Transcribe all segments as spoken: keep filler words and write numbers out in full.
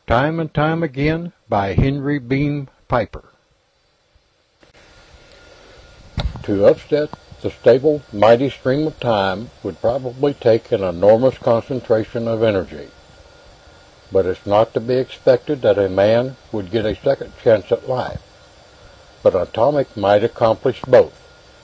Time and Time Again by Henry Beam Piper. To upset the stable, mighty stream of time would probably take an enormous concentration of energy. But it's not to be expected that a man would get a second chance at life. But atomic might accomplish both.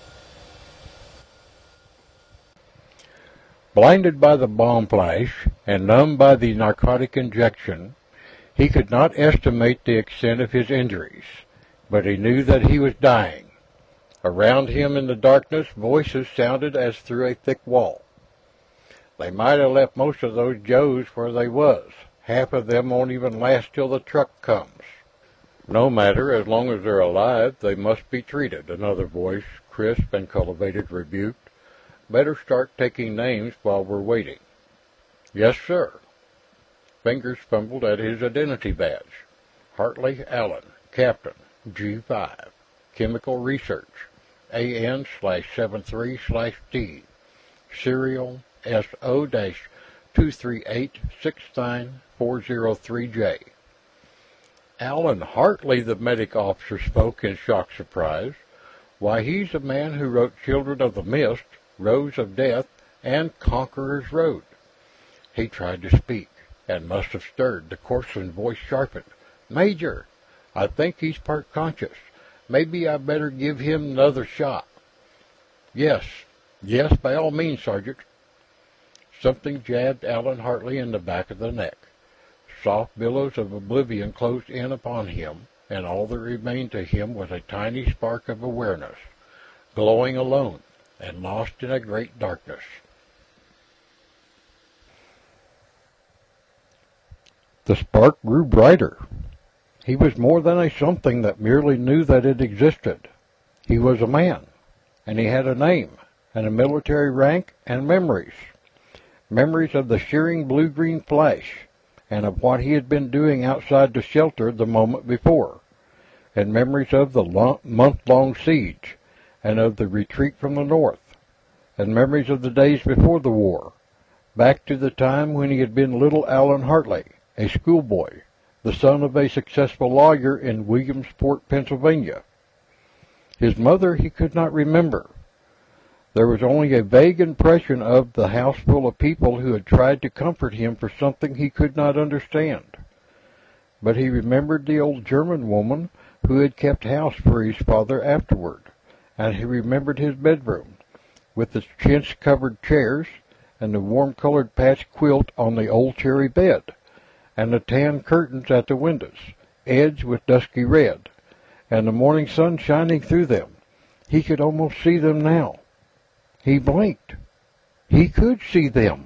Blinded by the bomb flash and numbed by the narcotic injection, he could not estimate the extent of his injuries, but he knew that he was dying. Around him in the darkness, voices sounded as through a thick wall. They might have left most of those Joes where they was. Half of them won't even last till the truck comes. No matter, as long as they're alive, they must be treated, another voice, crisp and cultivated, rebuked. Better start taking names while we're waiting. Yes, sir. Fingers fumbled at his identity badge. Hartley Allen, Captain, G five. Chemical Research, A N slash seven three slash D. Serial S O dash two three eight six nine four zero three J. Allen Hartley, the medic officer spoke in shocked surprise. Why, he's the man who wrote Children of the Mist, Rose of Death, and Conqueror's Road. He tried to speak, and must have stirred. The coarsened voice sharpened. Major, I think he's part conscious. Maybe I better give him another shot. Yes, yes, by all means, Sergeant. Something jabbed Allen Hartley in the back of the neck. Soft billows of oblivion closed in upon him, and all that remained to him was a tiny spark of awareness, glowing alone and lost in a great darkness. The spark grew brighter. He was more than a something that merely knew that it existed. He was a man, and he had a name, and a military rank, and memories. Memories of the shearing blue-green flash, and of what he had been doing outside the shelter the moment before, and memories of the month-long siege, and of the retreat from the north, and memories of the days before the war, back to the time when he had been little Allen Hartley, a schoolboy, the son of a successful lawyer in Williamsport, Pennsylvania. His mother he could not remember. There was only a vague impression of the house full of people who had tried to comfort him for something he could not understand. But he remembered the old German woman who had kept house for his father afterward, and he remembered his bedroom, with its chintz-covered chairs and the warm-colored patch quilt on the old cherry bed, and the tan curtains at the windows, edged with dusky red, and the morning sun shining through them. He could almost see them now. He blinked. He could see them.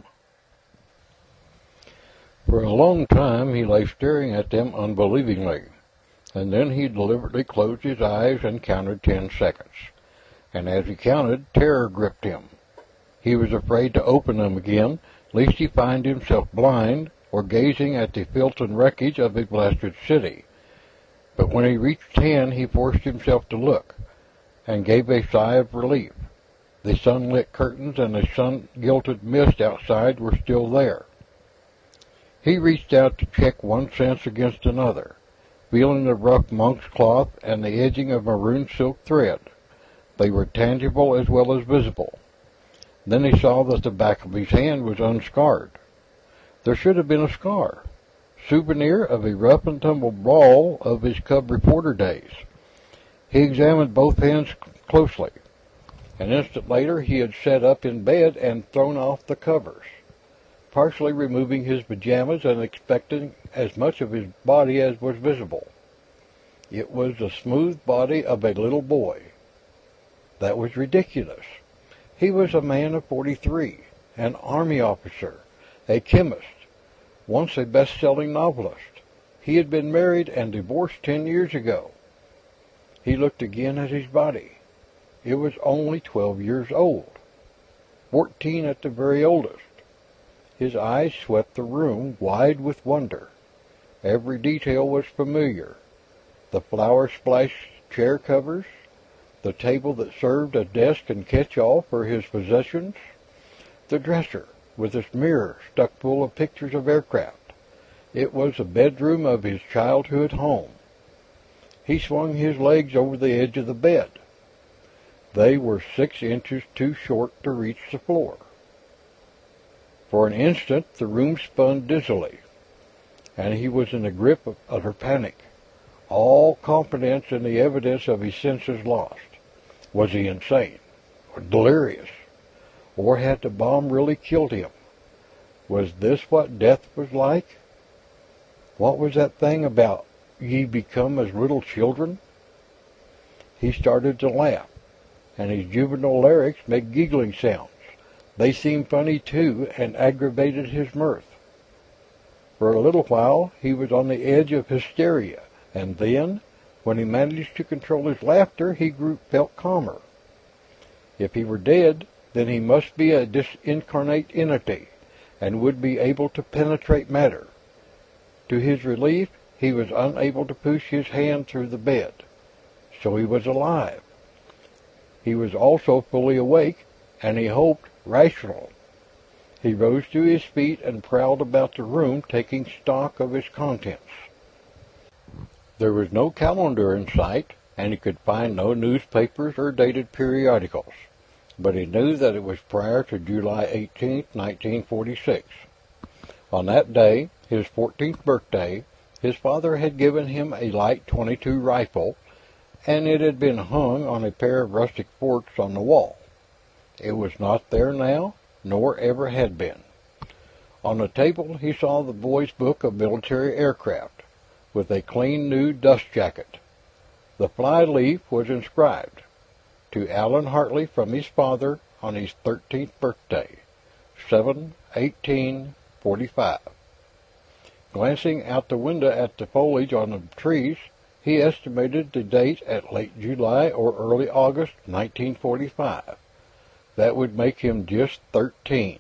For a long time he lay staring at them unbelievingly, and then he deliberately closed his eyes and counted ten seconds. And as he counted, terror gripped him. He was afraid to open them again, lest he find himself blind, or gazing at the filth and wreckage of a blasted city. But when he reached ten, he forced himself to look, and gave a sigh of relief. The sunlit curtains and the sun-gilded mist outside were still there. He reached out to check one sense against another, feeling the rough monk's cloth and the edging of maroon silk thread. They were tangible as well as visible. Then he saw that the back of his hand was unscarred. There should have been a scar, souvenir of a rough-and-tumble brawl of his cub reporter days. He examined both hands closely. An instant later he had sat up in bed and thrown off the covers, partially removing his pajamas and expecting as much of his body as was visible. It was the smooth body of a little boy. That was ridiculous. He was a man of forty-three, an army officer, a chemist, once a best-selling novelist. He had been married and divorced ten years ago. He looked again at his body. It was only twelve years old, fourteen at the very oldest. His eyes swept the room, wide with wonder. Every detail was familiar. The flower-splashed chair covers, the table that served as desk and catch-all for his possessions, the dresser with its mirror stuck full of pictures of aircraft, It was the bedroom of his childhood home. He swung his legs over the edge of the bed. They were six inches too short to reach the floor. For an instant, the room spun dizzily, and he was in the grip of utter panic, all confidence in the evidence of his senses lost. Was he insane, or delirious, or had the bomb really killed him? Was this what death was like? What was that thing about ye become as little children? He started to laugh, and his juvenile larynx made giggling sounds. They seemed funny, too, and aggravated his mirth. For a little while, he was on the edge of hysteria, and then, when he managed to control his laughter, he grew, felt calmer. If he were dead, then he must be a disincarnate entity, and would be able to penetrate matter. To his relief, he was unable to push his hand through the bed. So he was alive. He was also fully awake, and he hoped rational. He rose to his feet and prowled about the room, taking stock of its contents. There was no calendar in sight, and he could find no newspapers or dated periodicals, but he knew that it was prior to July eighteenth, nineteen forty-six. On that day, his fourteenth birthday, his father had given him a light twenty-two rifle, and it had been hung on a pair of rustic forks on the wall. It was not there now, nor ever had been. On the table he saw the boy's book of military aircraft, with a clean new dust jacket. The fly-leaf was inscribed, "To Allen Hartley from his father on his thirteenth birthday, seven eighteen forty-five. Glancing out the window at the foliage on the trees, he estimated the date at late July or early August nineteen forty-five. That would make him just thirteen.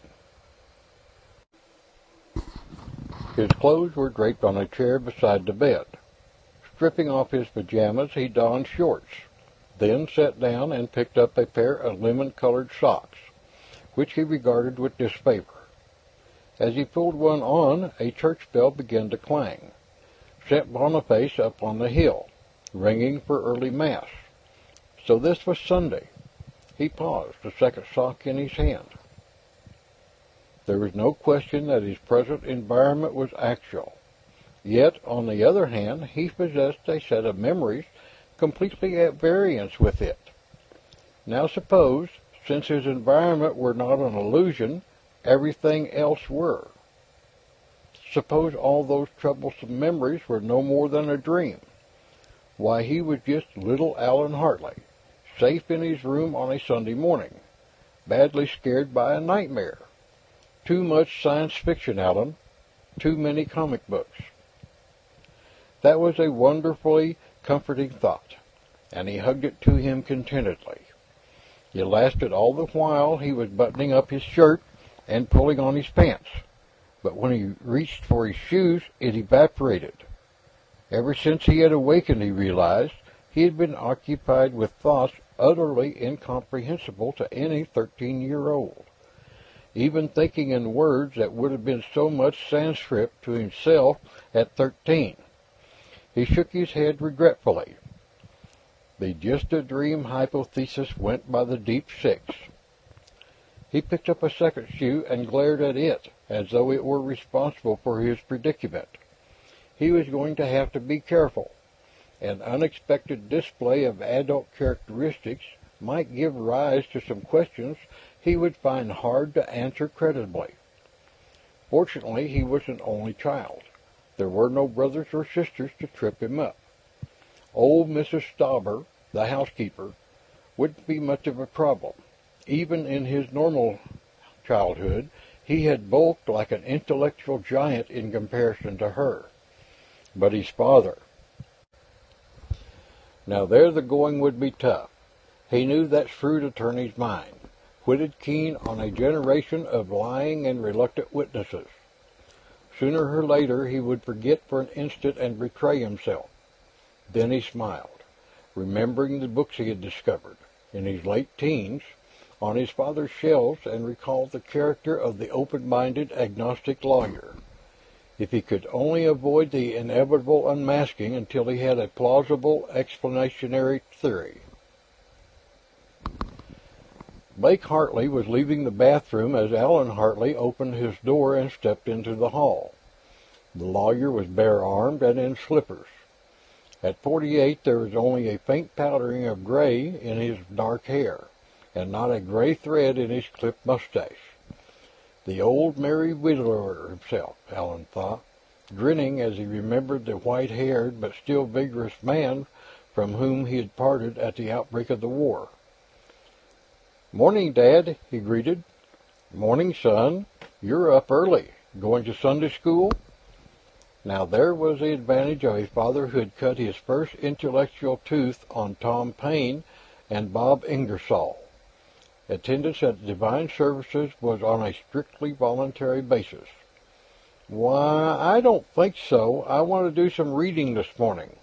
His clothes were draped on a chair beside the bed. Stripping off his pajamas, he donned shorts, then sat down and picked up a pair of lemon-colored socks, which he regarded with disfavor. As he pulled one on, a church bell began to clang, Saint Boniface up on the hill, ringing for early Mass. So this was Sunday. He paused, the second sock in his hand. There was no question that his present environment was actual. Yet, on the other hand, he possessed a set of memories completely at variance with it. Now suppose, since his environment were not an illusion, everything else were. Suppose all those troublesome memories were no more than a dream. Why, he was just little Allen Hartley, safe in his room on a Sunday morning, badly scared by a nightmare. Too much science fiction, Allen. Too many comic books. That was a wonderfully comforting thought, and he hugged it to him contentedly. It lasted all the while he was buttoning up his shirt and pulling on his pants, but when he reached for his shoes, it evaporated. Ever since he had awakened, he realized, he had been occupied with thoughts utterly incomprehensible to any thirteen-year-old, even thinking in words that would have been so much Sanskrit to himself at thirteen. He shook his head regretfully. The just-a-dream hypothesis went by the deep six. He picked up a second shoe and glared at it, as though it were responsible for his predicament. He was going to have to be careful. An unexpected display of adult characteristics might give rise to some questions he would find hard to answer creditably. Fortunately, he was an only child. There were no brothers or sisters to trip him up. Old Missus Stauber, the housekeeper, wouldn't be much of a problem. Even in his normal childhood, he had bulked like an intellectual giant in comparison to her. But his father... Now there the going would be tough. He knew that shrewd attorney's mind, witted keen on a generation of lying and reluctant witnesses. Sooner or later he would forget for an instant and betray himself. Then he smiled, remembering the books he had discovered, in his late teens, on his father's shelves, and recalled the character of the open-minded agnostic lawyer. if he could only avoid the inevitable unmasking until he had a plausible explanatory theory. Blake Hartley was leaving the bathroom as Alan Hartley opened his door and stepped into the hall. The lawyer was bare-armed and in slippers. At forty-eight, there was only a faint powdering of gray in his dark hair, and not a gray thread in his clipped mustache. The old merry widower himself, Alan thought, grinning as he remembered the white-haired but still vigorous man from whom he had parted at the outbreak of the war. "Morning, Dad," he greeted. "Morning, son. You're up early. Going to Sunday school?" Now there was the advantage of a father who had cut his first intellectual tooth on Tom Paine and Bob Ingersoll. Attendance at divine services was on a strictly voluntary basis. "Why, I don't think so. I want to do some reading this morning."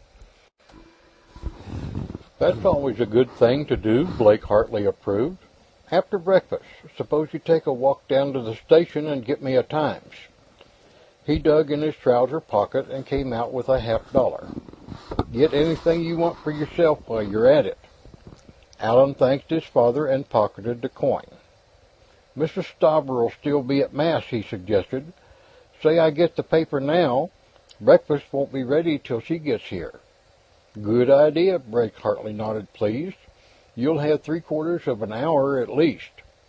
"That's always a good thing to do," Blake Hartley approved. "After breakfast, suppose you take a walk down to the station and get me a Times." He dug in his trouser pocket and came out with a half dollar. "Get anything you want for yourself while you're at it." Alan thanked his father and pocketed the coin. "Missus Stauber'll still be at Mass," he suggested. "Say I get the paper now. Breakfast won't be ready till she gets here." "Good idea," Blake Hartley nodded, pleased. "You'll have three-quarters of an hour at least."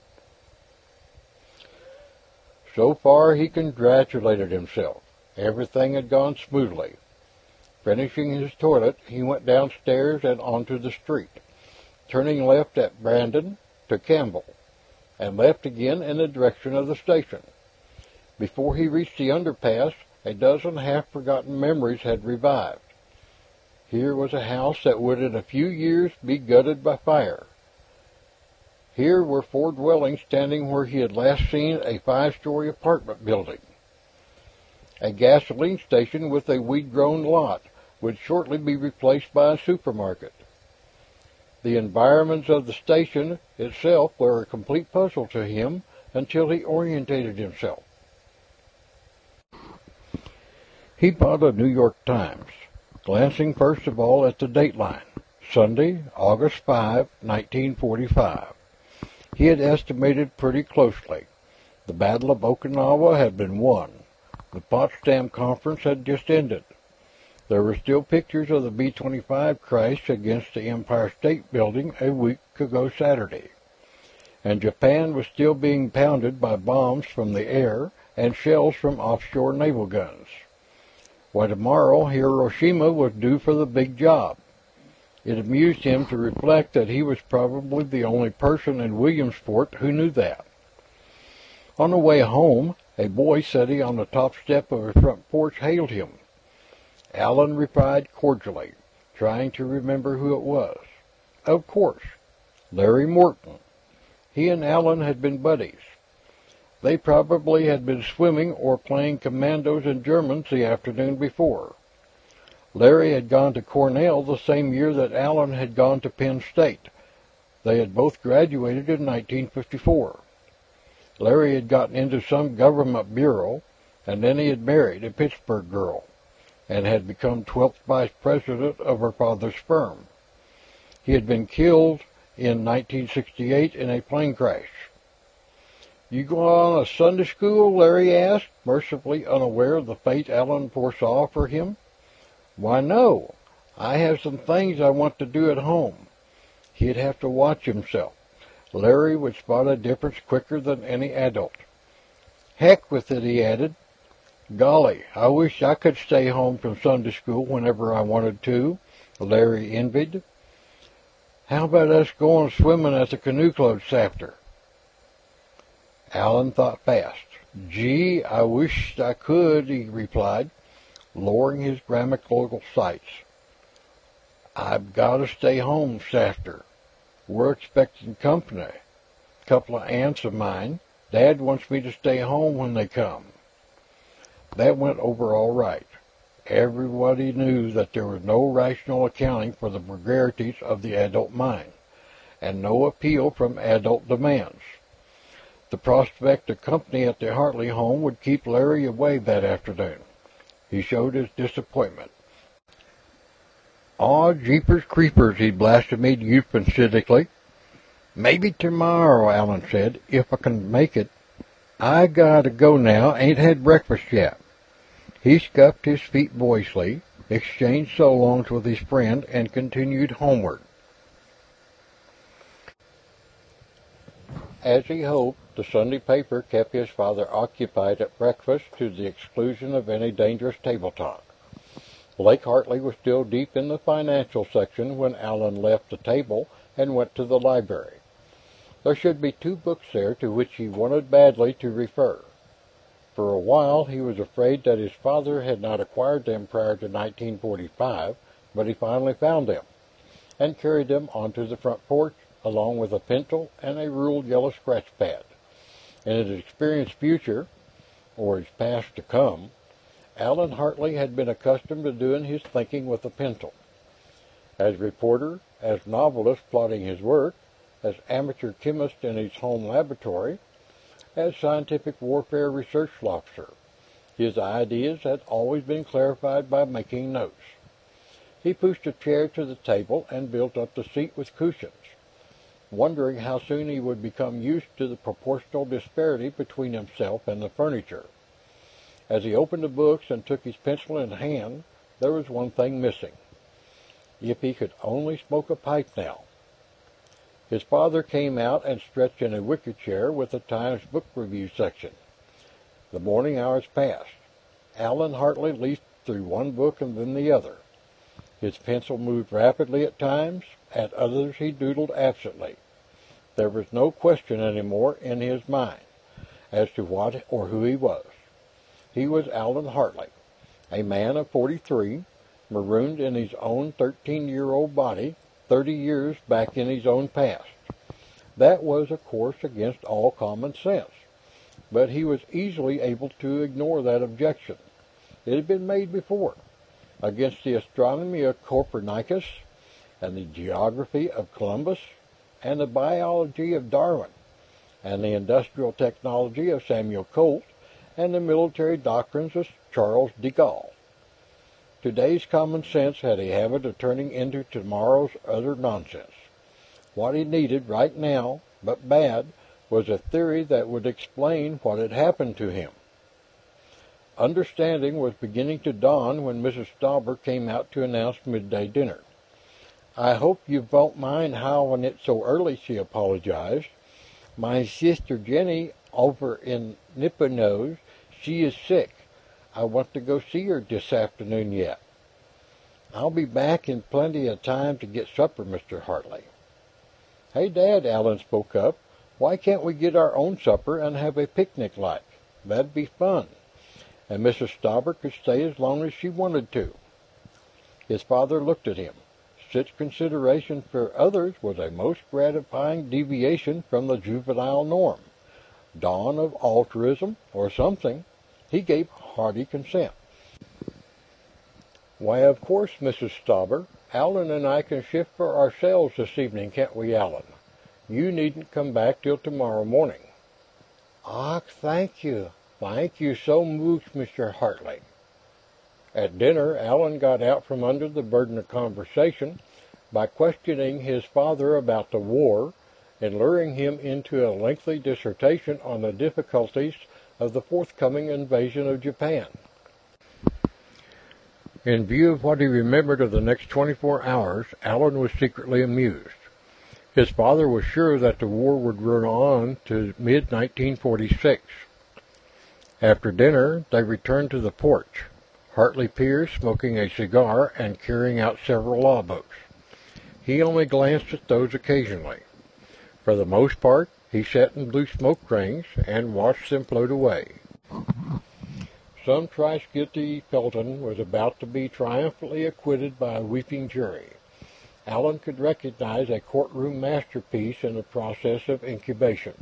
So far, he congratulated himself. Everything had gone smoothly. Finishing his toilet, he went downstairs and onto the street, turning left at Brandon to Campbell, and left again in the direction of the station. Before he reached the underpass, a dozen half-forgotten memories had revived. Here was a house that would in a few years be gutted by fire. Here were four dwellings standing where he had last seen a five-story apartment building. A gasoline station with a weed-grown lot would shortly be replaced by a supermarket. The environments of the station itself were a complete puzzle to him until he orientated himself. He bought a New York Times, glancing first of all at the dateline, Sunday, August fifth, nineteen forty-five. He had estimated pretty closely. The Battle of Okinawa had been won. The Potsdam Conference had just ended. There were still pictures of the B twenty-five crash against the Empire State Building a week ago Saturday. And Japan was still being pounded by bombs from the air and shells from offshore naval guns. Why, tomorrow Hiroshima was due for the big job. It amused him to reflect that he was probably the only person in Williamsport who knew that. On the way home, a boy sitting on the top step of his front porch hailed him. Alan replied cordially, trying to remember who it was. Of course, Larry Morton. He and Alan had been buddies. They probably had been swimming or playing commandos and Germans the afternoon before. Larry had gone to Cornell the same year that Alan had gone to Penn State. They had both graduated in nineteen fifty-four. Larry had gotten into some government bureau, and then he had married a Pittsburgh girl, and had become twelfth vice president of her father's firm. He had been killed in nineteen sixty-eight in a plane crash. "You go on a Sunday school?" Larry asked, mercifully unaware of the fate Alan foresaw for him. "Why, no. I have some things I want to do at home." He'd have to watch himself. Larry would spot a difference quicker than any adult. "Heck with it," he added. "Golly, I wish I could stay home from Sunday school whenever I wanted to," Larry envied. "How about us going swimming at the canoe club this after?" Alan thought fast. "Gee, I wish I could," he replied, lowering his grammatical sights. "I've got to stay home s'after. We're expecting company. Couple of aunts of mine. Dad wants me to stay home when they come." That went over all right. Everybody knew that there was no rational accounting for the vagaries of the adult mind, and no appeal from adult demands. The prospect of company at the Hartley home would keep Larry away that afternoon. He showed his disappointment. "Aw, jeepers creepers," he blasted me euphemistically. "Maybe tomorrow," Allen said, "if I can make it. I gotta go now, ain't had breakfast yet." He scuffed his feet boyishly, exchanged so longs with his friend, and continued homeward. As he hoped, the Sunday paper kept his father occupied at breakfast to the exclusion of any dangerous table talk. Blake Hartley was still deep in the financial section when Allen left the table and went to the library. There should be two books there to which he wanted badly to refer. For a while he was afraid that his father had not acquired them prior to nineteen forty-five, but he finally found them, and carried them onto the front porch, along with a pencil and a ruled yellow scratch pad. In his experienced future, or his past to come, Allen Hartley had been accustomed to doing his thinking with a pencil. As reporter, as novelist plotting his work, as amateur chemist in his home laboratory, as scientific warfare research officer, his ideas had always been clarified by making notes. He pushed a chair to the table and built up the seat with cushions, wondering how soon he would become used to the proportional disparity between himself and the furniture. As he opened the books and took his pencil in hand, there was one thing missing. If he could only smoke a pipe now. His father came out and stretched in a wicker chair with the Times book review section. The morning hours passed. Allen Hartley leafed through one book and then the other. His pencil moved rapidly at times, at others he doodled absently. There was no question any more in his mind as to what or who he was. He was Allen Hartley, a man of forty-three, marooned in his own thirteen-year-old body, thirty years back in his own past. That was, of course, against all common sense, but he was easily able to ignore that objection. It had been made before, against the astronomy of Copernicus, and the geography of Columbus, and the biology of Darwin, and the industrial technology of Samuel Colt, and the military doctrines of Charles de Gaulle. Today's common sense had a habit of turning into tomorrow's utter nonsense. What he needed right now, but bad, was a theory that would explain what had happened to him. Understanding was beginning to dawn when Missus Stauber came out to announce midday dinner. "I hope you won't mind howling it so early," she apologized. "My sister Jenny over in Nippenose, she is sick. I want to go see her this afternoon yet." "I'll be back in plenty of time to get supper, Mister Hartley." "Hey, Dad," Allen spoke up. "Why can't we get our own supper and have a picnic like? That'd be fun. And Missus Stauber could stay as long as she wanted to." His father looked at him. Such consideration for others was a most gratifying deviation from the juvenile norm. Dawn of altruism, or something. He gave hearty consent. "Why, of course, Missus Stauber. Allen and I can shift for ourselves this evening, can't we, Allen? You needn't come back till tomorrow morning." "Ach, thank you. Thank you so much, Mister Hartley." At dinner, Allen got out from under the burden of conversation by questioning his father about the war and luring him into a lengthy dissertation on the difficulties of the forthcoming invasion of Japan. In view of what he remembered of the next twenty-four hours, Allen was secretly amused. His father was sure that the war would run on to mid nineteen forty-six. After dinner, they returned to the porch, Hartley Pierce smoking a cigar and carrying out several law books. He only glanced at those occasionally. For the most part, he sat and blew smoke rings and watched them float away. Some Triscuithi Felton was about to be triumphantly acquitted by a weeping jury. Allen could recognize a courtroom masterpiece in the process of incubation.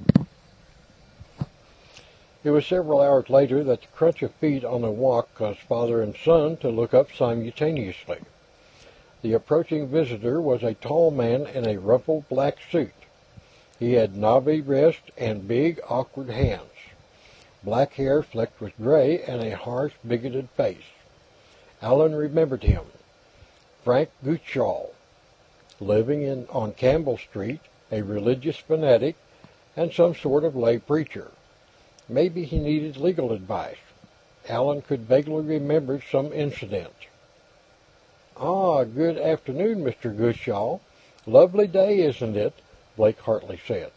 It was several hours later that the crunch of feet on the walk caused father and son to look up simultaneously. The approaching visitor was a tall man in a rumpled black suit. He had knobby wrists and big, awkward hands, black hair flecked with gray, and a harsh, bigoted face. Alan remembered him. Frank Gutschall, living in, on Campbell Street, a religious fanatic and some sort of lay preacher. Maybe he needed legal advice. Alan could vaguely remember some incident. "Ah, good afternoon, Mister Gutschall. Lovely day, isn't it?" Blake Hartley said.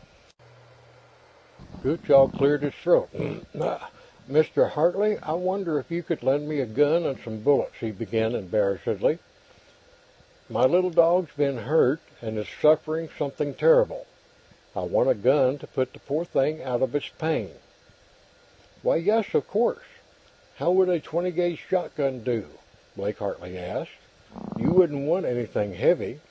Gutschall cleared his throat. "Mister Hartley, I wonder if you could lend me a gun and some bullets," he began embarrassedly. "My little dog's been hurt and is suffering something terrible. I want a gun to put the poor thing out of its pain." "Why, yes, of course. How would a twenty gauge shotgun do?" Blake Hartley asked. "You wouldn't want anything heavy."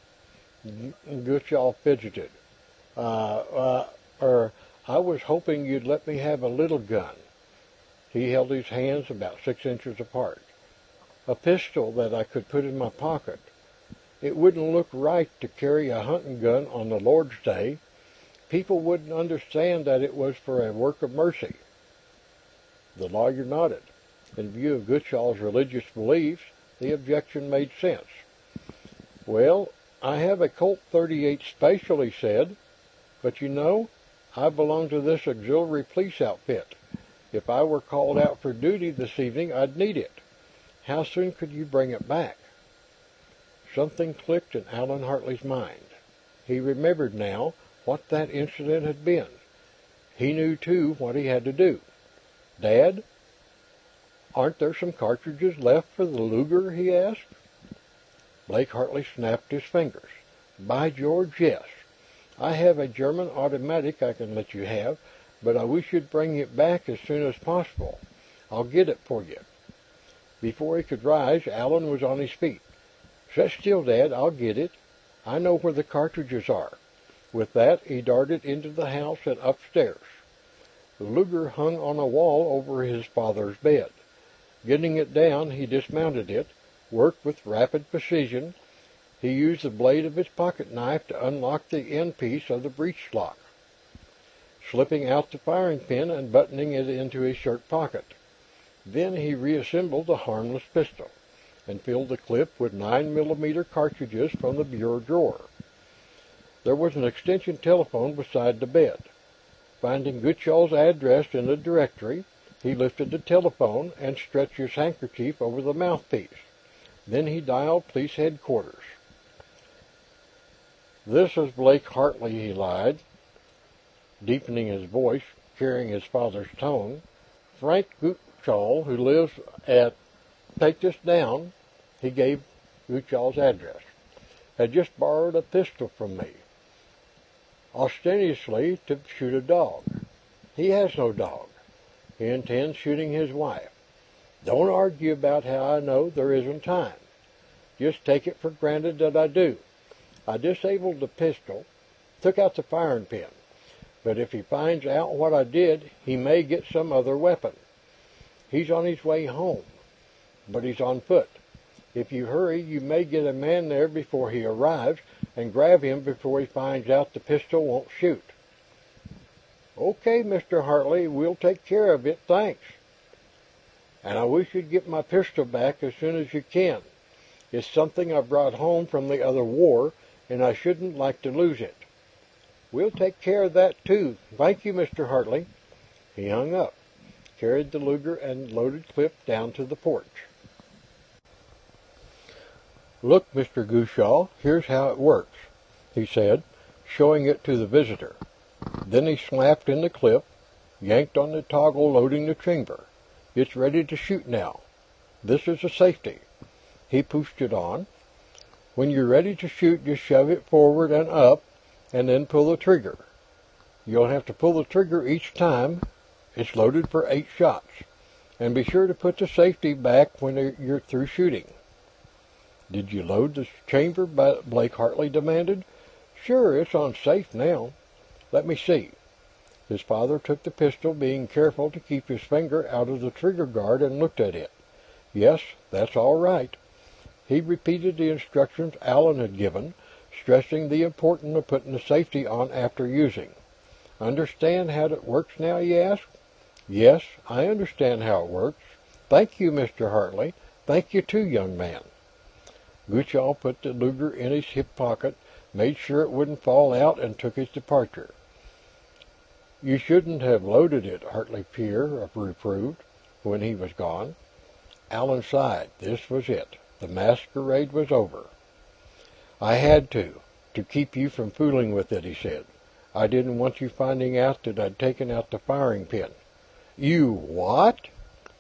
Gutschall fidgeted. Uh, uh, er, I was hoping you'd let me have a little gun." He held his hands about six inches apart. "A pistol that I could put in my pocket. It wouldn't look right to carry a hunting gun on the Lord's Day. People wouldn't understand that it was for a work of mercy." The lawyer nodded. In view of Gutschall's religious beliefs, the objection made sense. "Well, I have a Colt thirty-eight Special," he said. "But you know, I belong to this auxiliary police outfit. If I were called out for duty this evening, I'd need it. How soon could you bring it back?" Something clicked in Alan Hartley's mind. He remembered now what that incident had been. He knew, too, what he had to do. "Dad, aren't there some cartridges left for the Luger?" he asked. Blake Hartley snapped his fingers. "By George, yes. I have a German automatic I can let you have, but I wish you'd bring it back as soon as possible. I'll get it for you." Before he could rise, Alan was on his feet. "Sit still, Dad. I'll get it. I know where the cartridges are." With that, he darted into the house and upstairs. The Luger hung on a wall over his father's bed. Getting it down, he dismounted it, worked with rapid precision. He used the blade of his pocket knife to unlock the end piece of the breech lock, slipping out the firing pin and buttoning it into his shirt pocket. Then he reassembled the harmless pistol and filled the clip with nine millimeter cartridges from the bureau drawer. There was an extension telephone beside the bed. Finding Gutschall's address in the directory, he lifted the telephone and stretched his handkerchief over the mouthpiece. Then he dialed police headquarters. "This is Blake Hartley," he lied, deepening his voice, carrying his father's tone. "Frank Gutschall, who lives at... Take this down." He gave Gutschall's address. "Had just borrowed a pistol from me, ostensibly to shoot a dog. He has no dog. He intends shooting his wife. Don't argue about how I know. There isn't time. Just take it for granted that I do. I disabled the pistol, took out the firing pin, but if he finds out what I did, he may get some other weapon. He's on his way home, but he's on foot. If you hurry, you may get a man there before he arrives and grab him before he finds out the pistol won't shoot." "Okay, Mister Hartley, we'll take care of it, thanks. And I wish you'd get my pistol back as soon as you can. It's something I brought home from the other war, and I shouldn't like to lose it." "We'll take care of that, too. Thank you, Mister Hartley." He hung up, carried the Luger and loaded clip down to the porch. "Look, Mister Gutschall, here's how it works," he said, showing it to the visitor. Then he slapped in the clip, yanked on the toggle loading the chamber. "It's ready to shoot now. This is a safety." He pushed it on. "When you're ready to shoot, just shove it forward and up, and then pull the trigger. You'll have to pull the trigger each time. It's loaded for eight shots. And be sure to put the safety back when you're through shooting." "Did you load the chamber?" Blake Hartley demanded. "Sure, it's on safe now. Let me see." His father took the pistol, being careful to keep his finger out of the trigger guard, and looked at it. "Yes, that's all right." He repeated the instructions Alan had given, stressing the importance of putting the safety on after using. Understand how it works now, you ask? Yes, I understand how it works. Thank you, Mister Hartley. Thank you too, young man. Goochall put the Luger in his hip pocket, made sure it wouldn't fall out, and took his departure. You shouldn't have loaded it, Hartley Pierre reproved when he was gone. Allen sighed. This was it. The masquerade was over. I had to, to keep you from fooling with it, he said. I didn't want you finding out that I'd taken out the firing pin. You what?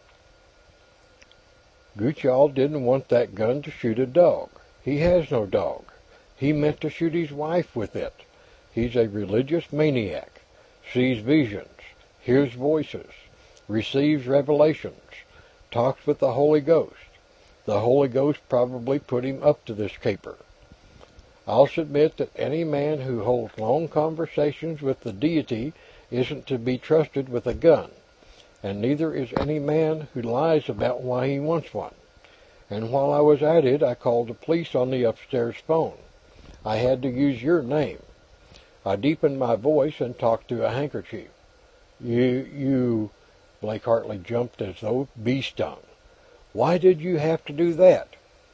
Goochall didn't want that gun to shoot a dog. He has no dog. He meant to shoot his wife with it. He's a religious maniac. Sees visions, hears voices, receives revelations, talks with the Holy Ghost. The Holy Ghost probably put him up to this caper. I'll submit that any man who holds long conversations with the deity isn't to be trusted with a gun, and neither is any man who lies about why he wants one. And while I was at it, I called the police on the upstairs phone. I had to use your name. I deepened my voice and talked through a handkerchief. You, you, Blake Hartley jumped as though bee stung. Why did you have to do that?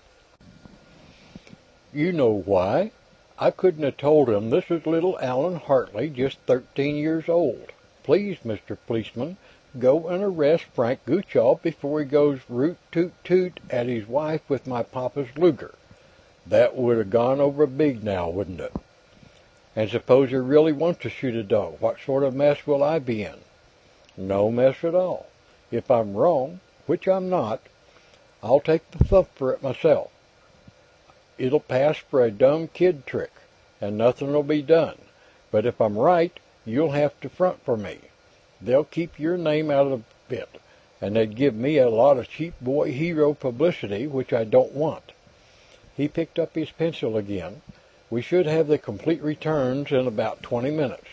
You know why. I couldn't have told him this is little Allen Hartley, just thirteen years old. Please, Mister Policeman, go and arrest Frank Goochall before he goes root-toot-toot at his wife with my papa's Luger. That would have gone over big now, wouldn't it? And suppose he really wants to shoot a dog, what sort of mess will I be in? No mess at all. If I'm wrong, which I'm not, I'll take the thump for it myself. It'll pass for a dumb kid trick, and nothing'll be done. But if I'm right, you'll have to front for me. They'll keep your name out of it, and they'd give me a lot of cheap boy hero publicity, which I don't want. He picked up his pencil again. We should have the complete returns in about twenty minutes.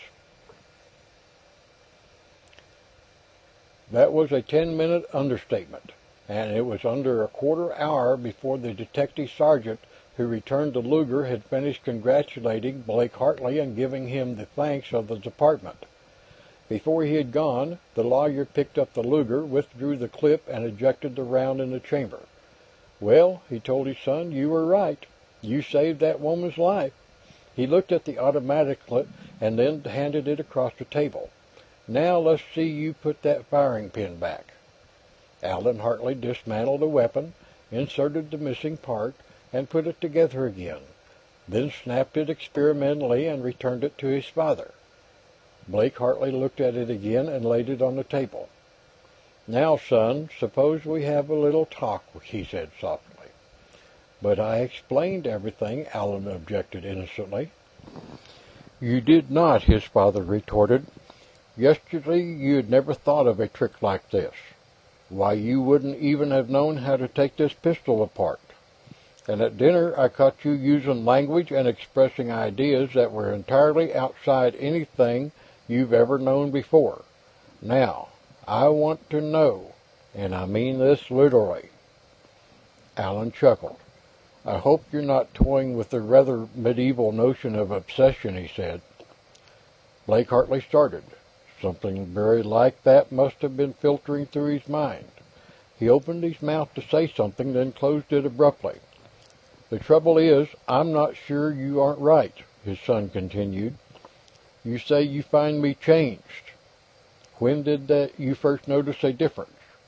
That was a ten-minute understatement, and it was under a quarter hour before the detective sergeant who returned the Luger had finished congratulating Blake Hartley and giving him the thanks of the department. Before he had gone, the lawyer picked up the Luger, withdrew the clip, and ejected the round in the chamber. Well, he told his son, you were right. You saved that woman's life. He looked at the automatic and then handed it across the table. Now let's see you put that firing pin back. Allen Hartley dismantled the weapon, inserted the missing part, and put it together again, then snapped it experimentally and returned it to his father. Blake Hartley looked at it again and laid it on the table. Now, son, suppose we have a little talk, he said softly. But I explained everything, Allen objected innocently. You did not, his father retorted. Yesterday you had never thought of a trick like this. Why, you wouldn't even have known how to take this pistol apart. And at dinner I caught you using language and expressing ideas that were entirely outside anything you've ever known before. Now, I want to know, and I mean this literally. Allen chuckled. I hope you're not toying with the rather medieval notion of obsession, he said. Blake Hartley started. Something very like that must have been filtering through his mind. He opened his mouth to say something, then closed it abruptly. The trouble is, I'm not sure you aren't right, his son continued. You say you find me changed. When did that you first notice a difference?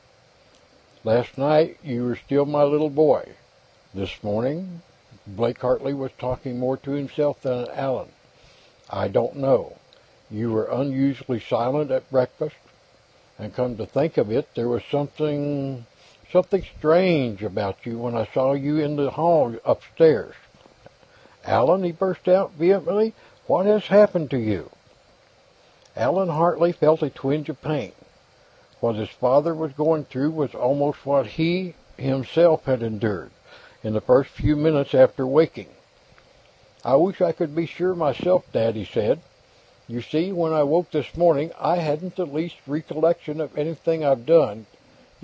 Last night you were still my little boy. This morning, Blake Hartley was talking more to himself than Allen. I don't know. You were unusually silent at breakfast, and come to think of it, there was something, something strange about you when I saw you in the hall upstairs. Allen, he burst out vehemently, what has happened to you? Allen Hartley felt a twinge of pain. What his father was going through was almost what he himself had endured in the first few minutes after waking. I wish I could be sure myself, Dad, he said. You see, when I woke this morning, I hadn't the least recollection of anything I've done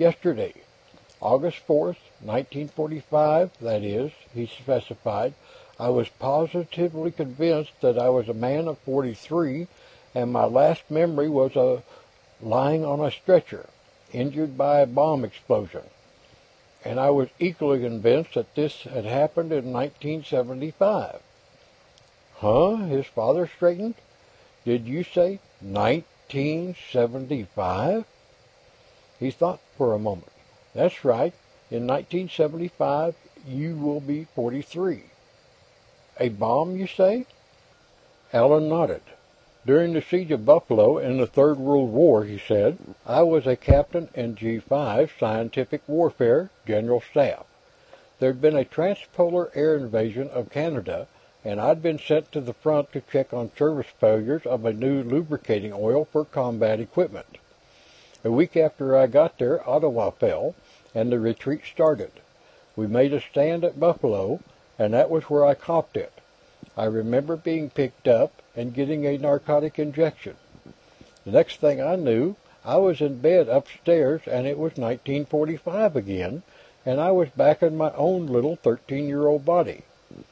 yesterday. August fourth, nineteen forty-five, that is, he specified. I was positively convinced that I was a man of forty-three, and my last memory was a lying on a stretcher, injured by a bomb explosion. And I was equally convinced that this had happened in nineteen seventy-five. Huh? His father straightened. Did you say nineteen seventy-five? He thought for a moment. That's right. In nineteen seventy-five, you will be forty-three. A bomb, you say? Allen nodded. During the siege of Buffalo in the Third World War, he said, I was a captain in G five Scientific Warfare General Staff. There'd been a transpolar air invasion of Canada, and I'd been sent to the front to check on service failures of a new lubricating oil for combat equipment. A week after I got there, Ottawa fell, and the retreat started. We made a stand at Buffalo, and that was where I copped it. I remember being picked up and getting a narcotic injection. The next thing I knew, I was in bed upstairs, and it was nineteen forty-five again, and I was back in my own little thirteen-year-old body.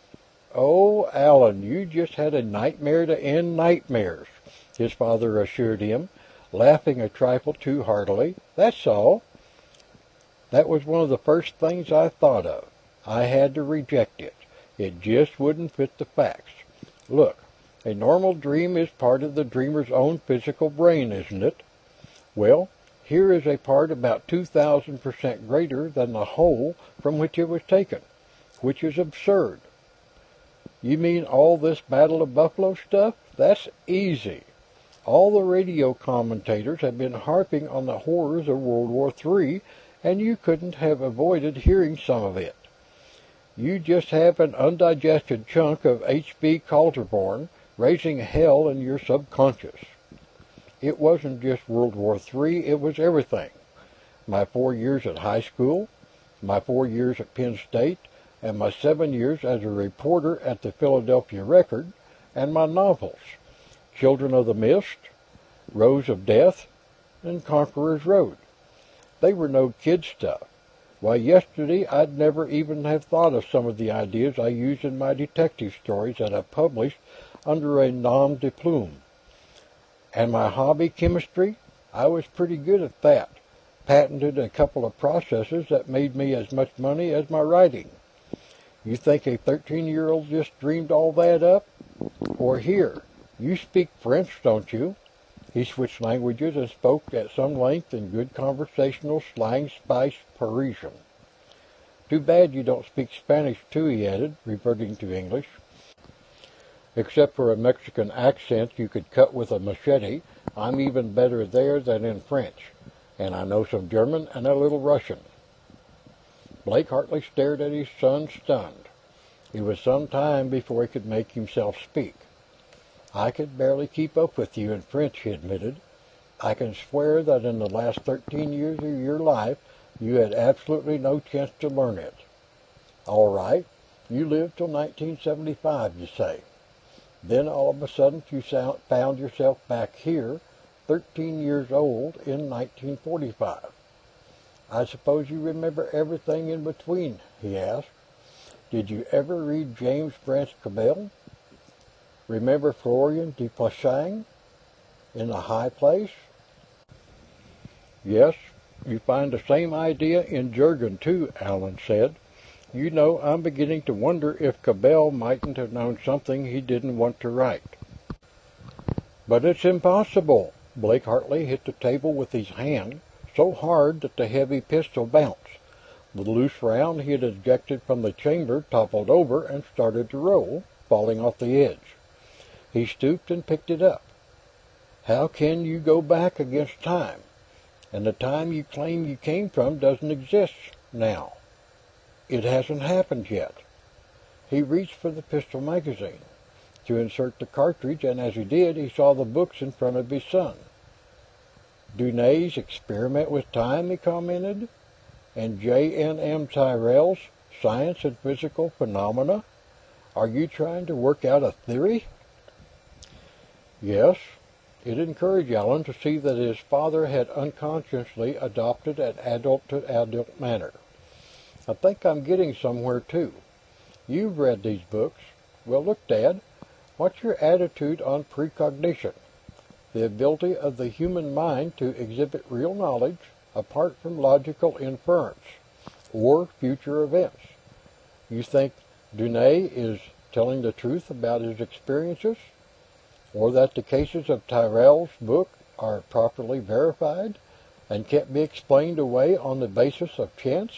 Oh, Allen, you just had a nightmare to end nightmares, his father assured him, laughing a trifle too heartily. That's all. That was one of the first things I thought of. I had to reject it. It just wouldn't fit the facts. Look, a normal dream is part of the dreamer's own physical brain, isn't it? Well, here is a part about two thousand percent greater than the whole from which it was taken, which is absurd. You mean all this Battle of Buffalo stuff? That's easy. All the radio commentators have been harping on the horrors of World War Three, and you couldn't have avoided hearing some of it. You just have an undigested chunk of H B Calderborn raising hell in your subconscious. It wasn't just World War Three, it was everything. My four years at high school, my four years at Penn State, and my seven years as a reporter at the Philadelphia Record, and my novels, Children of the Mist, Rose of Death, and Conqueror's Road. They were no kid stuff. Why, yesterday I'd never even have thought of some of the ideas I used in my detective stories that I published under a nom de plume. And my hobby, chemistry, I was pretty good at that. Patented a couple of processes that made me as much money as my writing. You think a thirteen-year-old just dreamed all that up? Or here, you speak French, don't you? He switched languages and spoke at some length in good conversational slang spiced Parisian. Too bad you don't speak Spanish, too, he added, reverting to English. Except for a Mexican accent you could cut with a machete, I'm even better there than in French, and I know some German and a little Russian. Blake Hartley stared at his son, stunned. It was some time before he could make himself speak. I could barely keep up with you in French, he admitted. I can swear that in the last thirteen years of your life, you had absolutely no chance to learn it. All right, you lived till nineteen seventy-five, you say. Then all of a sudden you found yourself back here, thirteen years old, in nineteen forty-five. I suppose you remember everything in between, he asked. Did you ever read James Branch Cabell? Remember Florian de Puysange in The High Place? Yes, you find the same idea in Jurgen, too, Allen said. You know, I'm beginning to wonder if Cabell mightn't have known something he didn't want to write. But it's impossible. Blake Hartley hit the table with his hand so hard that the heavy pistol bounced. The loose round he had ejected from the chamber toppled over and started to roll, falling off the edge. He stooped and picked it up. How can you go back against time? And the time you claim you came from doesn't exist now. It hasn't happened yet. He reached for the pistol magazine to insert the cartridge, and as he did, he saw the books in front of his son. Dunay's Experiment with Time, he commented, and J N M Tyrrell's Science and Physical Phenomena. Are you trying to work out a theory? Yes. It encouraged Allen to see that his father had unconsciously adopted an adult-to-adult manner. I think I'm getting somewhere, too. You've read these books. Well, look, Dad, what's your attitude on precognition, the ability of the human mind to exhibit real knowledge apart from logical inference or future events? You think Dune is telling the truth about his experiences, or that the cases of Tyrrell's book are properly verified and can't be explained away on the basis of chance?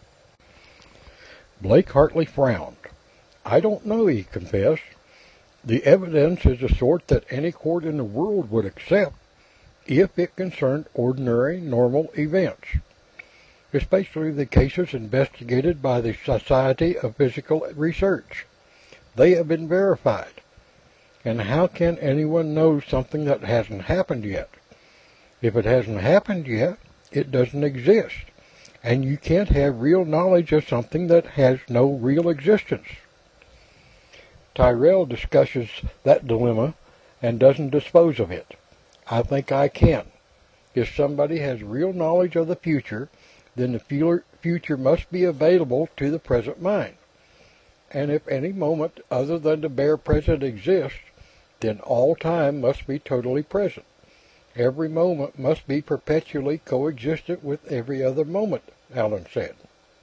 Blake Hartley frowned. I don't know, he confessed. The evidence is the sort that any court in the world would accept if it concerned ordinary, normal events, especially the cases investigated by the Society of Physical Research. They have been verified. And how can anyone know something that hasn't happened yet? If it hasn't happened yet, it doesn't exist. And you can't have real knowledge of something that has no real existence. Tyrrell discusses that dilemma and doesn't dispose of it. I think I can. If somebody has real knowledge of the future, then the future must be available to the present mind. And if any moment other than the bare present exists, then all time must be totally present. Every moment must be perpetually coexistent with every other moment, Alan said.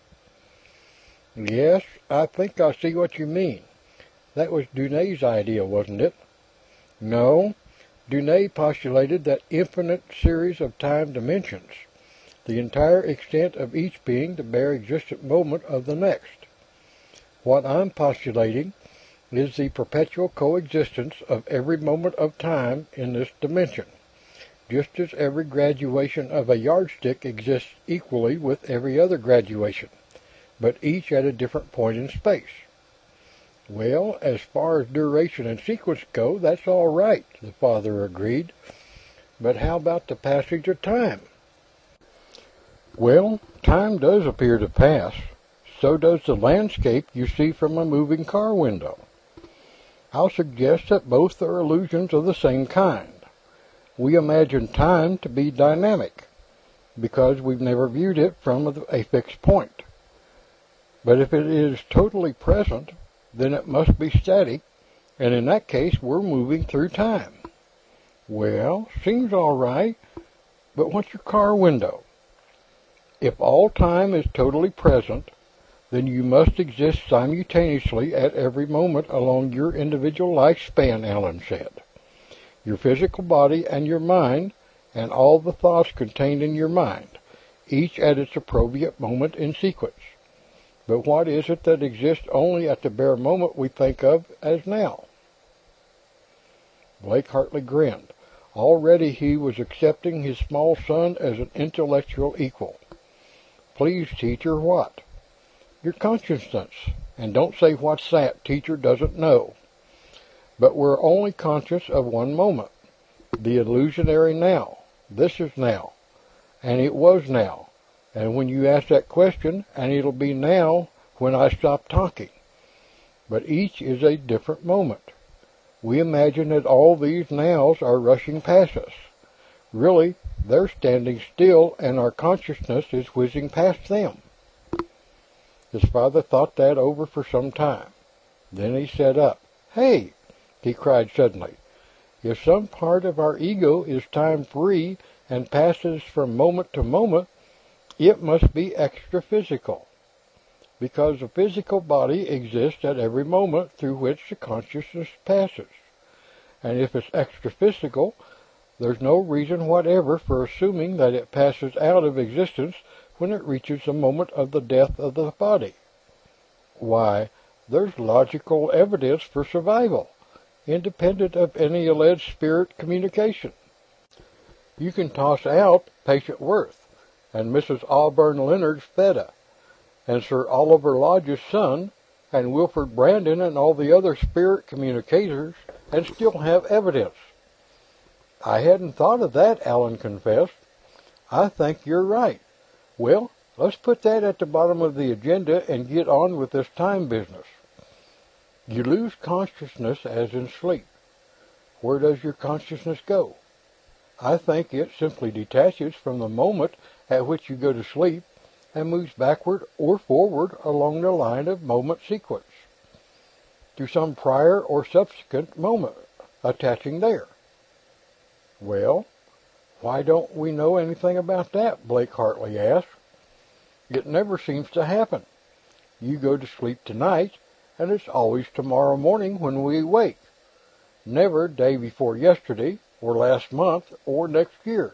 Yes, I think I see what you mean. That was Dune's idea, wasn't it? No, Dune postulated that infinite series of time dimensions, the entire extent of each being the bare existent moment of the next. What I'm postulating is the perpetual coexistence of every moment of time in this dimension, just as every graduation of a yardstick exists equally with every other graduation, but each at a different point in space. Well, as far as duration and sequence go, that's all right, the father agreed. But how about the passage of time? Well, time does appear to pass. So does the landscape you see from a moving car window. I'll suggest that both are illusions of the same kind. We imagine time to be dynamic, because we've never viewed it from a fixed point. But if it is totally present, then it must be static, and in that case we're moving through time. Well, seems all right, but what's your car window? If all time is totally present, then you must exist simultaneously at every moment along your individual lifespan, Alan said. Your physical body and your mind, and all the thoughts contained in your mind, each at its appropriate moment in sequence. But what is it that exists only at the bare moment we think of as now? Blake Hartley grinned. Already he was accepting his small son as an intellectual equal. Please, teacher, what? Your consciousness. And don't say what's that, teacher doesn't know. But we're only conscious of one moment, the illusionary now. This is now, and it was now. And when you ask that question, and it'll be now when I stop talking. But each is a different moment. We imagine that all these nows are rushing past us. Really, they're standing still, and our consciousness is whizzing past them. His father thought that over for some time. Then he sat up. Hey, he cried suddenly. If some part of our ego is time-free and passes from moment to moment, it must be extra-physical, because the physical body exists at every moment through which the consciousness passes. And if it's extra-physical, there's no reason whatever for assuming that it passes out of existence when it reaches the moment of the death of the body. Why, there's logical evidence for survival, independent of any alleged spirit communication. You can toss out Patient Worth, and Missus Auburn Leonard's Theta, and Sir Oliver Lodge's son, and Wilfred Brandon and all the other spirit communicators, and still have evidence. I hadn't thought of that, Alan confessed. I think you're right. Well, let's put that at the bottom of the agenda and get on with this time business. You lose consciousness as in sleep. Where does your consciousness go? I think it simply detaches from the moment at which you go to sleep and moves backward or forward along the line of moment sequence. to some prior or subsequent moment attaching there. Well, why don't we know anything about that? Blake Hartley asked. It never seems to happen. You go to sleep tonight, and it's always tomorrow morning when we wake. Never day before yesterday, or last month, or next year.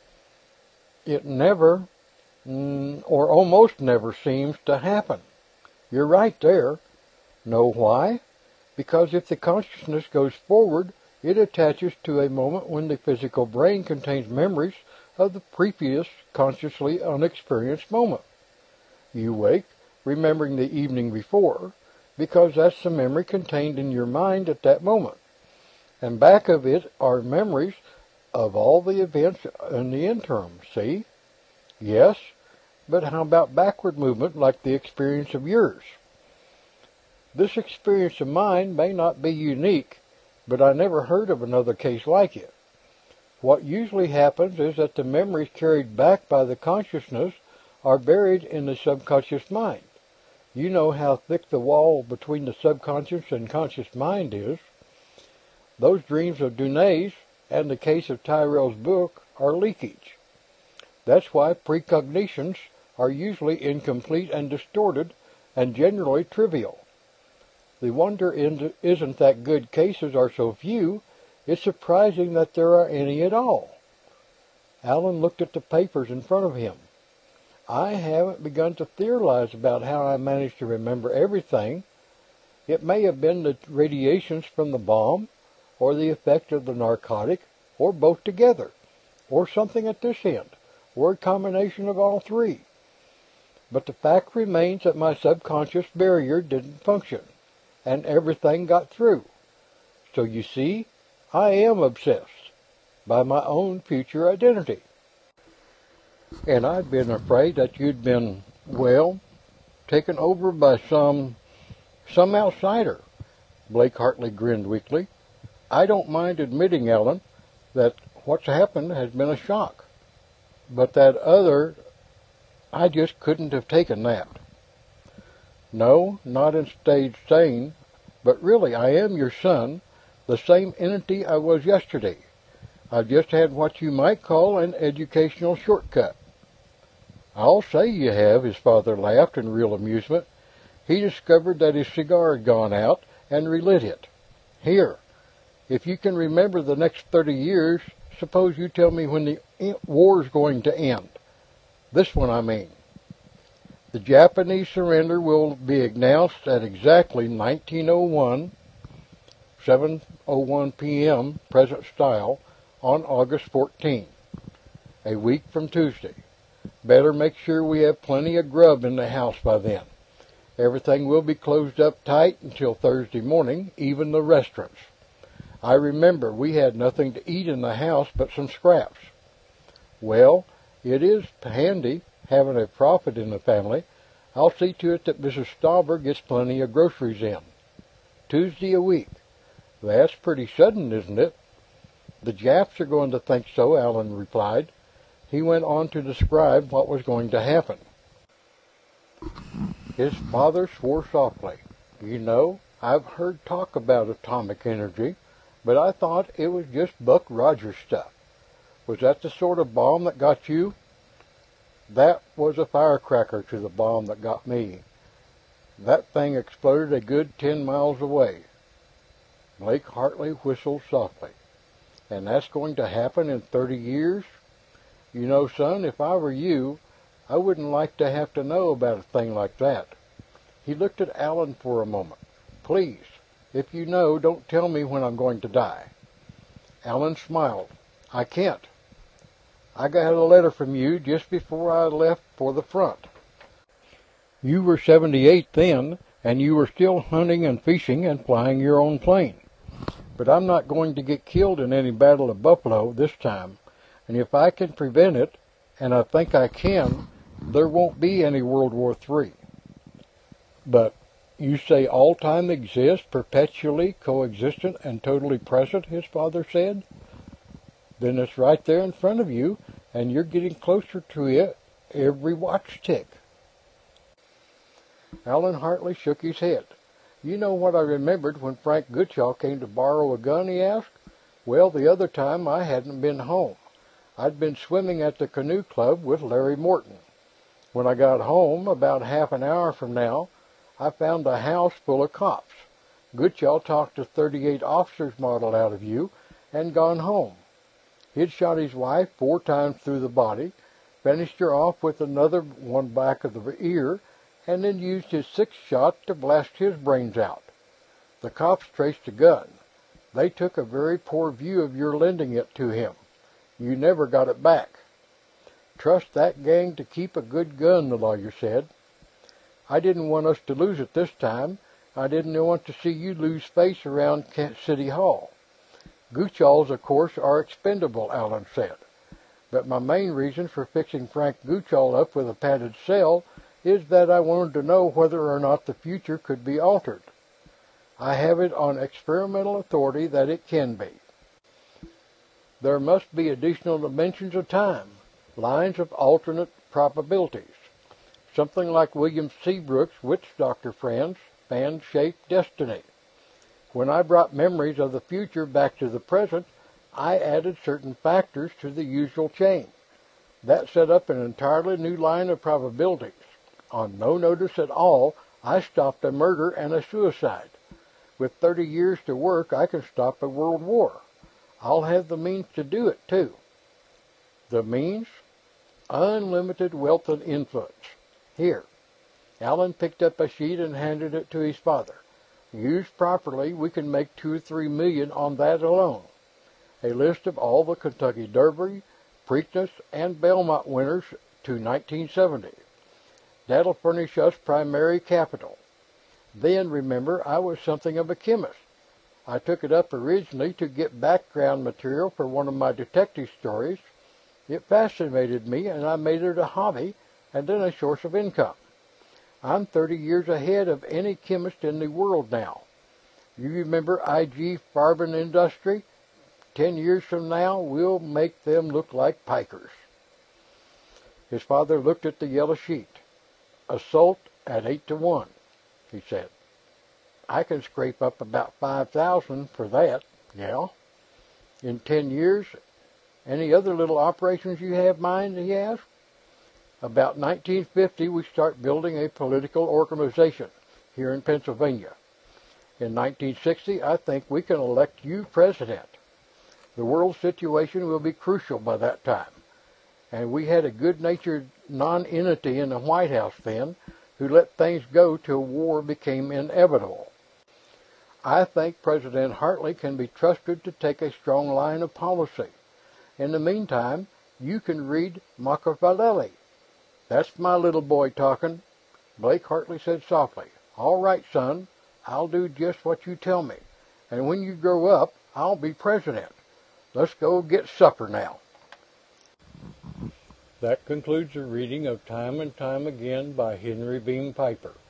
It never, mm, or almost never seems to happen. You're right there. Know why? Because if the consciousness goes forward, it attaches to a moment when the physical brain contains memories of the previous consciously unexperienced moment. You wake, remembering the evening before, because that's the memory contained in your mind at that moment. And back of it are memories of all the events in the interim, see? Yes, but how about backward movement like the experience of yours? This experience of mine may not be unique, but I never heard of another case like it. What usually happens is that the memories carried back by the consciousness are buried in the subconscious mind. You know how thick the wall between the subconscious and conscious mind is. Those dreams of Dunay's and the case of Tyrell's book are leakage. That's why precognitions are usually incomplete and distorted and generally trivial. The wonder isn't that good cases are so few, it's surprising that there are any at all. Alan looked at the papers in front of him. I haven't begun to theorize about how I managed to remember everything. It may have been the radiations from the bomb, or the effect of the narcotic, or both together, or something at this end, or a combination of all three. But the fact remains that my subconscious barrier didn't function, and everything got through. So you see, I am obsessed by my own future identity. And I'd been afraid that you'd been, well, taken over by some, some outsider. Blake Hartley grinned weakly. I don't mind admitting, Alan, that what's happened has been a shock. But that other, I just couldn't have taken that. No, not in stage sane, but really I am your son, the same entity I was yesterday. I've just had what you might call an educational shortcut. I'll say you have, his father laughed in real amusement. He discovered that his cigar had gone out and relit it. Here, if you can remember the next thirty years, suppose you tell me when the war's going to end. This one, I mean. The Japanese surrender will be announced at exactly nineteen oh one, seven oh one p.m. present style, on August fourteenth, a week from Tuesday. Better make sure we have plenty of grub in the house by then. Everything will be closed up tight until Thursday morning, even the restaurants. I remember we had nothing to eat in the house but some scraps. Well, it is handy having a prophet in the family. I'll see to it that Missus Stauber gets plenty of groceries in. Tuesday a week. That's pretty sudden, isn't it? The Japs are going to think so, Alan replied. He went on to describe what was going to happen. His father swore softly. You know, I've heard talk about atomic energy, but I thought it was just Buck Rogers stuff. Was that the sort of bomb that got you? That was a firecracker to the bomb that got me. That thing exploded a good ten miles away. Blake Hartley whistled softly. And that's going to happen in thirty years? You know, son, if I were you, I wouldn't like to have to know about a thing like that. He looked at Alan for a moment. Please, if you know, don't tell me when I'm going to die. Alan smiled. I can't. I got a letter from you just before I left for the front. You were seventy-eight then, and you were still hunting and fishing and flying your own plane. But I'm not going to get killed in any Battle of Buffalo this time, and if I can prevent it, and I think I can, there won't be any World War Three. But you say all time exists, perpetually coexistent and totally present, his father said? Then it's right there in front of you, and you're getting closer to it every watch tick. Alan Hartley shook his head. You know what I remembered when Frank Goodchild came to borrow a gun, he asked. Well, the other time I hadn't been home. I'd been swimming at the canoe club with Larry Morton. When I got home, about half an hour from now, I found a house full of cops. Goodchild talked a thirty-eight officer's model out of you and gone home. He'd shot his wife four times through the body, finished her off with another one back of the ear, and then used his sixth shot to blast his brains out. The cops traced the gun. They took a very poor view of your lending it to him. You never got it back. Trust that gang to keep a good gun, the lawyer said. I didn't want us to lose it this time. I didn't want to see you lose face around City Hall. Goodchilds, of course, are expendable, Allen said. But my main reason for fixing Frank Goodchild up with a padded cell is that I wanted to know whether or not the future could be altered. I have it on experimental authority that it can be. There must be additional dimensions of time, lines of alternate probabilities. Something like William Seabrook's Witch Doctor Friends, Fan-Shaped Destiny. When I brought memories of the future back to the present, I added certain factors to the usual chain. That set up an entirely new line of probabilities. On no notice at all, I stopped a murder and a suicide. With thirty years to work, I can stop a world war. I'll have the means to do it, too. The means? Unlimited wealth and influence. Here. Allen picked up a sheet and handed it to his father. Used properly, we can make two or three million on that alone. A list of all the Kentucky Derby, Preakness, and Belmont winners to nineteen seventy. That'll furnish us primary capital. Then, remember, I was something of a chemist. I took it up originally to get background material for one of my detective stories. It fascinated me, and I made it a hobby and then a source of income. I'm thirty years ahead of any chemist in the world now. You remember I G Farben Industry? Ten years from now, we'll make them look like pikers. His father looked at the yellow sheet. Assault at eight to one, he said. I can scrape up about five thousand for that, yeah. In ten years, any other little operations you have in mind, he asked? About nineteen fifty, we start building a political organization here in Pennsylvania. In nineteen sixty, I think we can elect you president. The world situation will be crucial by that time. And we had a good-natured non-entity in the White House then who let things go till war became inevitable. I think President Hartley can be trusted to take a strong line of policy. In the meantime, you can read Machiavelli. That's my little boy talking. Blake Hartley said softly, All right, son, I'll do just what you tell me. And when you grow up, I'll be president. Let's go get supper now. That concludes the reading of Time and Time Again by Henry Beam Piper.